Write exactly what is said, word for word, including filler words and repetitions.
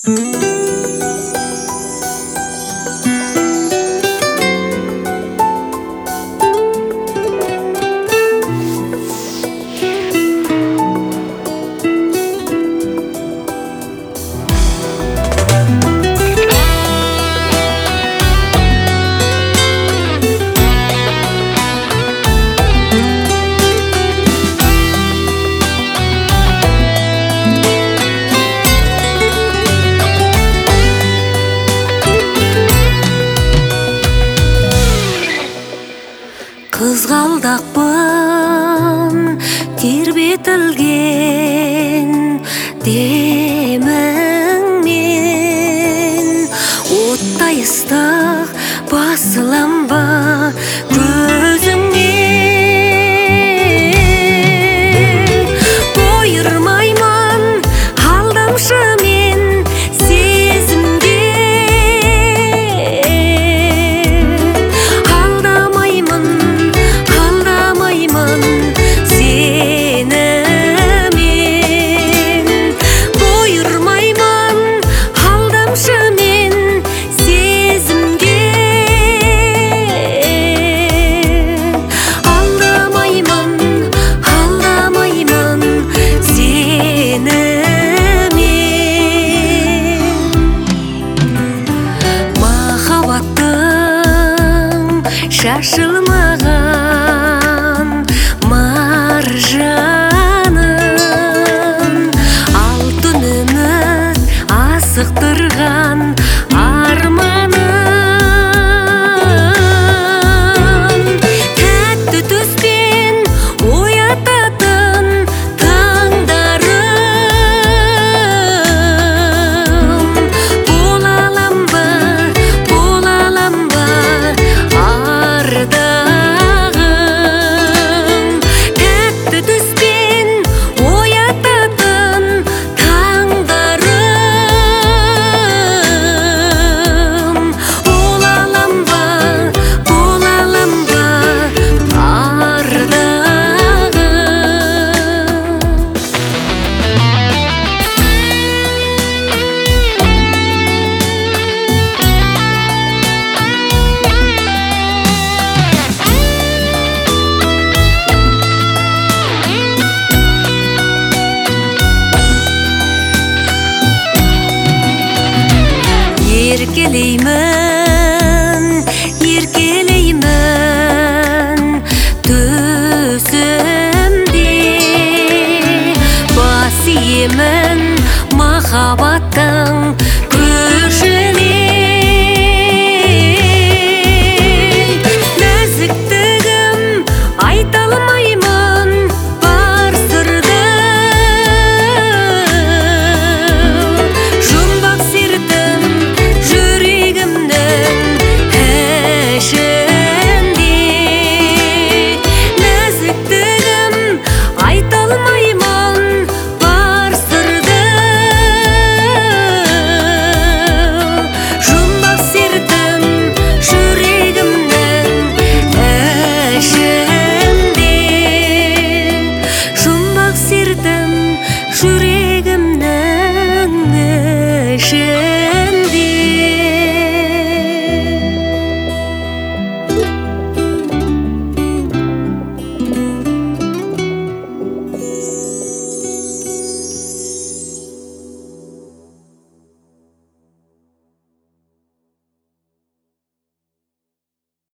Қызғалдақпын тербетілген деміңмен, оттай ыстық басылам ба көзіңнен? Бұйырмаймын алдамшы мен сезімге, алдамаймын алдамаймын сені мен. Бұйырмаймын алдамшы мен сезімге, алдамаймын алдамаймын сені мен. Махаббаттың шашылмаған маржанын, алтын үміт асықтырған арманын, тәтті түспен оятатын таңдарым. Бола алам ба, бола алам ба ардағым, тәтті түспен оятатын таңдарым. Бола алам ба, бола алам ба ардағым. Еркелеймін, еркелеймін төсімде, бас иемін махаббаттың